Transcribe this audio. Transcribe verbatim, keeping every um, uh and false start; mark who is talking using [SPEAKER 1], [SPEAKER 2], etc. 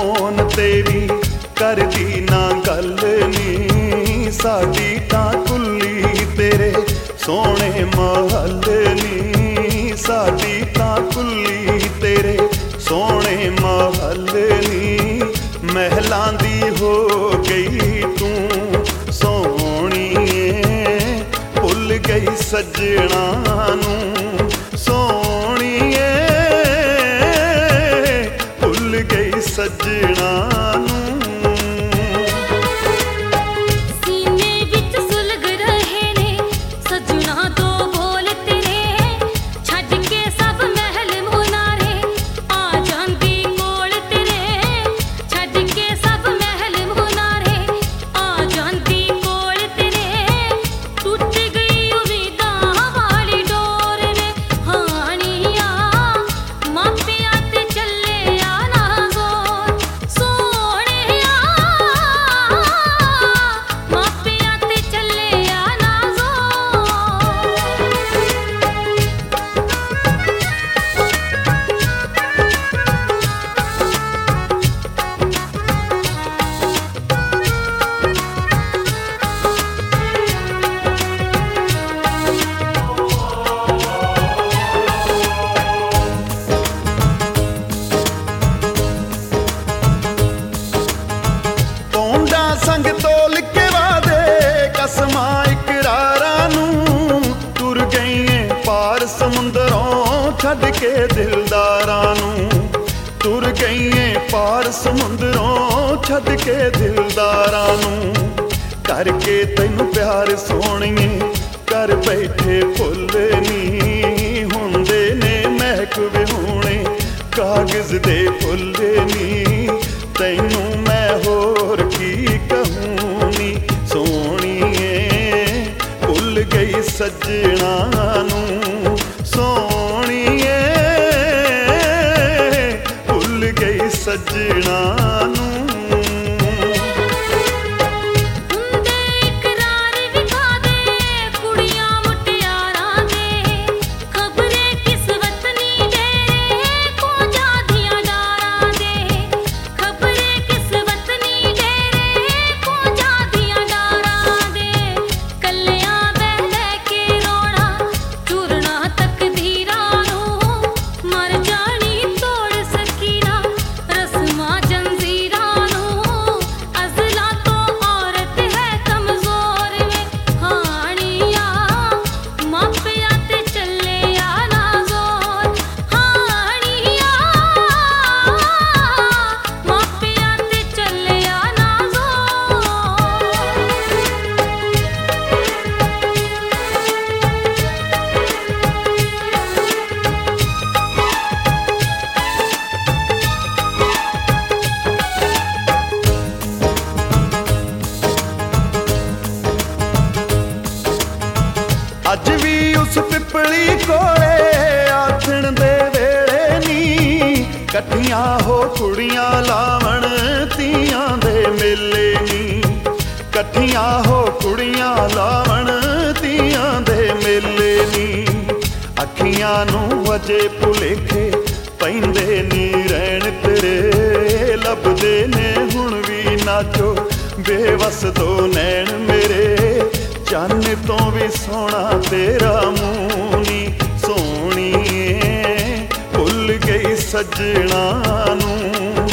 [SPEAKER 1] phone तेरी करदी ना गल नी साडी तां कुल्ली तेरे सोहणे महल नी साडी तां कुल्ली तेरे सोहणे महल नी महलां दी हो गई तू सोहणीए भुल गई सजना नूं सोहणीए भुल गई सजना नूं संग तोल के वादे कसमां इकरारां नूं तुर गई पार समुंदरों छड्ड के दिलदारां नूं तुर गई पार समुंदरों छड्ड के दिलदारां नूं करके तैनूं प्यार सोहणीए कर बैठे फुल नी हुंदे ने महक विहूणे कागज दे फुल नी तैनूं मैं होर की कहूं नी सोहणीए भुल गई सजना नूं सोहणीए भुल गई सजना नूं अज भी उस पिपली कोले आथण दे वेले नी कट्ठियां हो कुड़ियां लावण तियां दे मेले नी कट्ठियां हो कुड़ियां लावण तियां दे मेले नी अखियां नूं अजे भुलेखे पैंदे नी रैण तेरे लभदे ने हुण भी नाचो बेवस दो नैण मेरे चन्न तो भी सोहना तेरा मूंह नी सोहणीए भुल गई सजना नूं